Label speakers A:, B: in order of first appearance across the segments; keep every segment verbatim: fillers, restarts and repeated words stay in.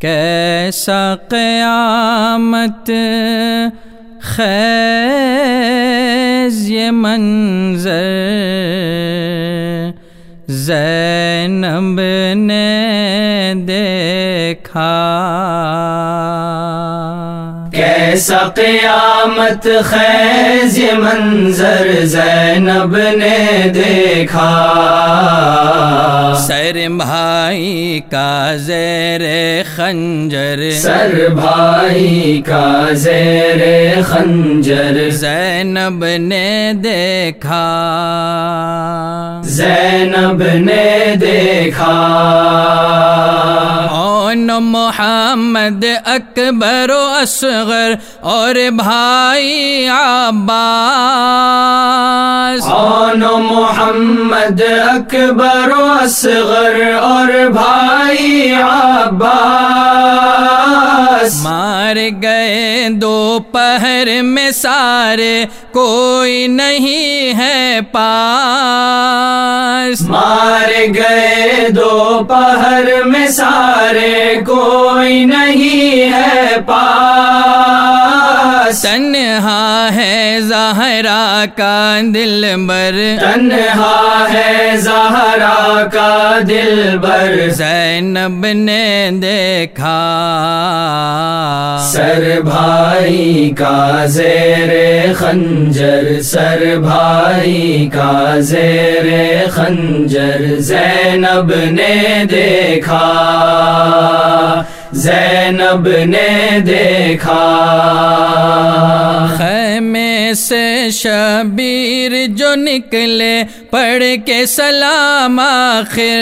A: کیسا قیامت خیز یہ منظر زینب نے دیکھا،
B: کیسا قیامت خیز یہ منظر زینب نے دیکھا،
A: سر بھائی کا زیر خنجر،
B: سر بھائی کا زیر خنجر
A: زینب نے دیکھا،
B: زینب نے دیکھا،
A: اون محمد اکبر و اصغر اور بھائی عباس،
B: اون محمد اکبر و اصغر اور بھائی عباس
A: مار گئے دوپہر میں سارے کوئی نہیں ہے پاس،
B: مار گئے دوپہر میں سارے کوئی نہیں ہے پاس،
A: تنہا ہے زہرا کا دلبر،
B: تنہا ہے زہرا کا دلبر
A: زینب نے دیکھا،
B: سر بھائی کا زیر خنجر، سر بھائی کا زیر خنجر زینب نے دیکھا، زینب نے دیکھا،
A: خیمے سے شبیر جو نکلے پڑھ کے سلام آخر،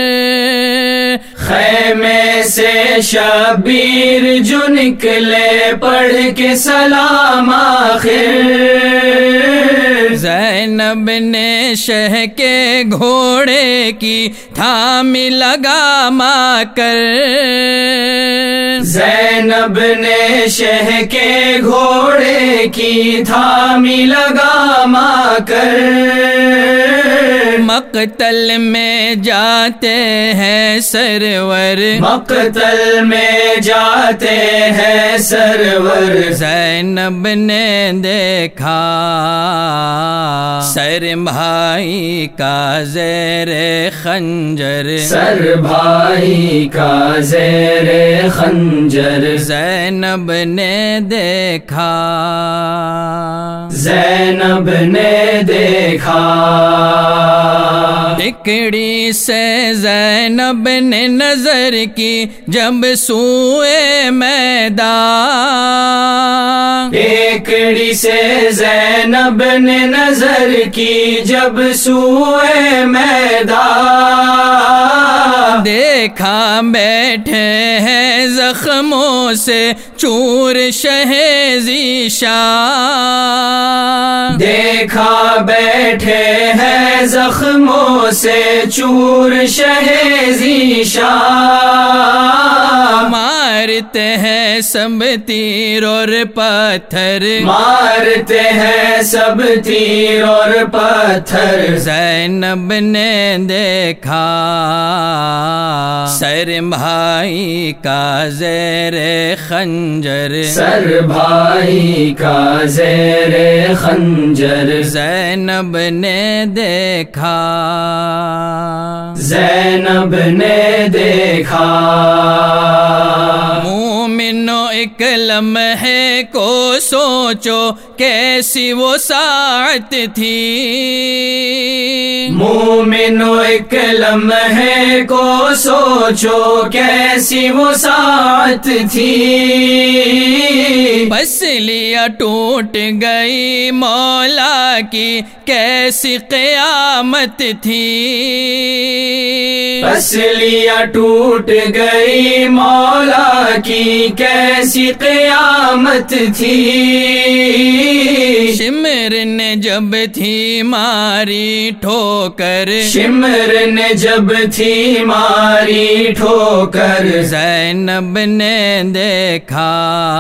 B: خیمے سے شبیر جو نکلے پڑھ کے سلام آخر،
A: زینب نے شہ کے گھوڑے کی تھامی لگام کر،
B: زینب نے شہ کے گھوڑے کی تھامی لگام کر،
A: مقتل میں جاتے ہیں سرور،
B: مقتل میں جاتے ہیں سرور
A: زینب نے دیکھا، سر بھائی کا زیر خنجر،
B: سر بھائی کا زیر خنجر
A: زینب نے دیکھا،
B: زینب نے دیکھا،
A: ٹکڑی سے زینب نے نظر کی جب سوئے میدان،
B: ٹکڑی سے زینب نے نظر کی جب سوئے میدان،
A: دیکھا بیٹھے ہیں زخموں سے چور شہ ذیشان،
B: دیکھا بیٹھے ہیں زخموں سے چور شہ ذیشان،
A: مارتے ہیں سب تیر اور پتھر،
B: مارتے ہیں سب تیر اور پتھر
A: زینب نے دیکھا، سر بھائی کا زیر خنجر،
B: سر بھائی کا زیر خنجر
A: زینب نے دیکھا،
B: زینب نے دیکھا،
A: مومنو ایک لمحے کو سوچو کیسی وہ ساعت تھی،
B: مومنو ایک لمحے کو سوچو کیسی وہ ساعت تھی،
A: بس لیا ٹوٹ گئی مولا کی کیسی قیامت تھی،
B: بس لیا ٹوٹ گئی مولا کی کیسی کیسی قیامت تھی،
A: شمر نے جب تھی ماری ٹھوکر،
B: شمر نے جب تھی ماری ٹھوکر،
A: زینب نے دیکھا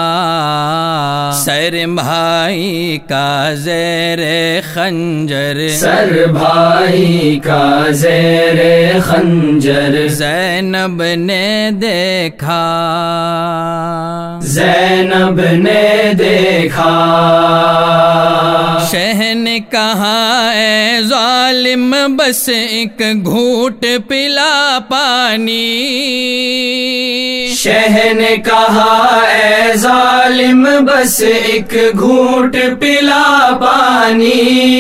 A: سر بھائی کا زیر خنجر،
B: سر بھائی کا زیر خنجر،
A: زینب نے دیکھا،
B: زینب نے دیکھا،
A: شہ نے کہا اے ظالم بس ایک گھونٹ پلا پانی،
B: شہ نے کہا اے ظالم بس ایک گھونٹ پلا پانی،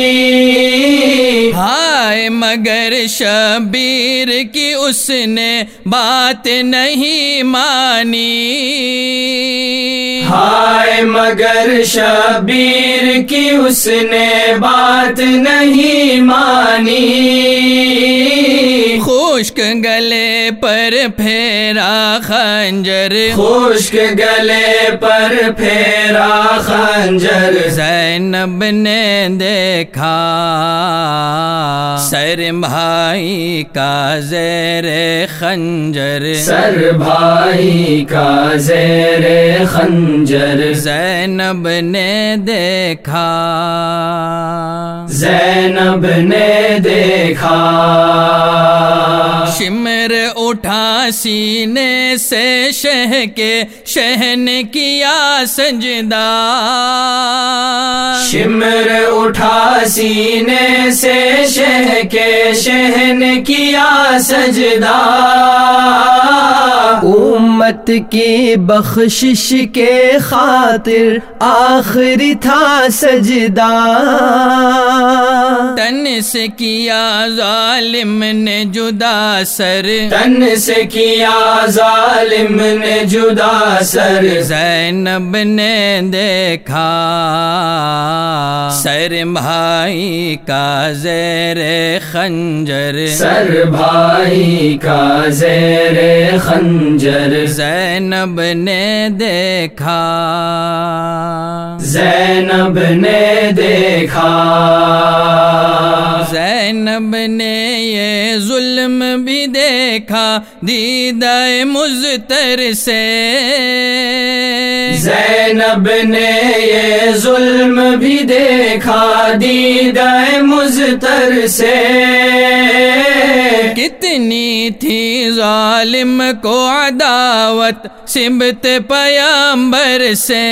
A: ہائے مگر شبیر کی اس نے بات نہیں مانی،
B: ہائے مگر شبیر کی اس نے بات نہیں مانی،
A: خشک گلے پر پھیرا خنجر،
B: خشک گلے پر پھیرا خنجر،
A: زینب نے دیکھا سر بھائی کا زیر خنجر،
B: سر بھائی کا زیر خنجر،
A: زینب نے دیکھا،
B: زینب نے دیکھا،
A: شمر اٹھا سینے سے شہ کے، شہ نے کیا سجدہ،
B: شمر اٹھا سینے سے شہ کے، شہ نے کیا سجدہ، امت کی بخشش کے خاطر آخری تھا سجدہ،
A: تن سے کیا ظالم نے جدا سر،
B: تن سے کیا ظالم نے جدا سر،
A: زینب نے دیکھا سر بھائی کا زیر خنجر،
B: سر بھائی کا زیر خنجر،
A: زینب نے دیکھا،
B: زینب نے دیکھا،
A: زینب نے یہ ظلم بھی دیکھا دیدہ مضطر سے،
B: زینب نے یہ ظلم بھی دیکھا دیدہ مضطر سے،
A: کتنی تھی ظالم کو عداوت سبت پیامبر سے،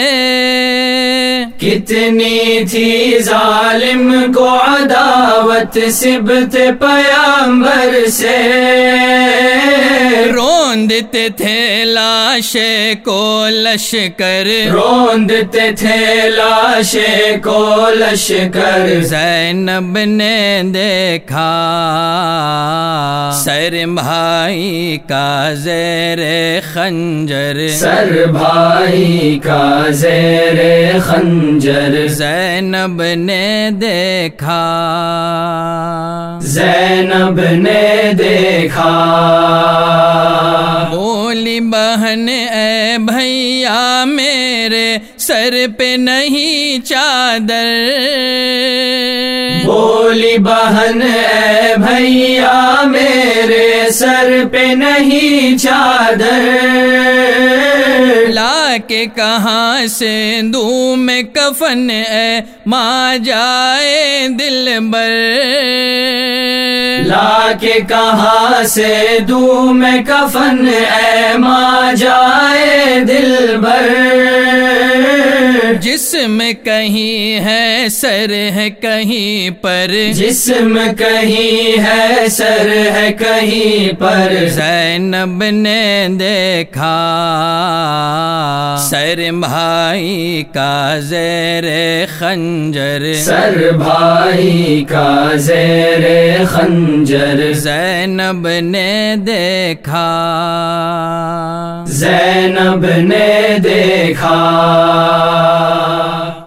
B: کتنی تھی ظالم کو عداوت سبت پیامبر سے،
A: روندتے تھے لاشے کو لشکر،
B: روندتے تھے لاشے کو لشکر،
A: زینب نے دیکھا سر بھائی کا زیر خنجر،
B: سر بھائی کا زیر خنجر،
A: زینب نے دیکھا،
B: زینب نے دیکھا،
A: بولی بہن اے بھیا میرے سر پہ نہیں چادر،
B: بولی بہن اے بھیا میرے سر پہ نہیں چادر،
A: لا کے کہاں سے دوں میں کفن اے ماں جائے دل بر،
B: لا کے کہاں سے دوں میں کفن اے ماں جائے دل بر،
A: جسم کہیں ہے سر ہے کہیں پر،
B: جسم کہیں ہے سر ہے کہیں پر،
A: زینب نے دیکھا سر بھائی کا زیر خنجر،
B: سر بھائی کا زیر خنجر،
A: زینب نے دیکھا،
B: زینب نے دیکھا۔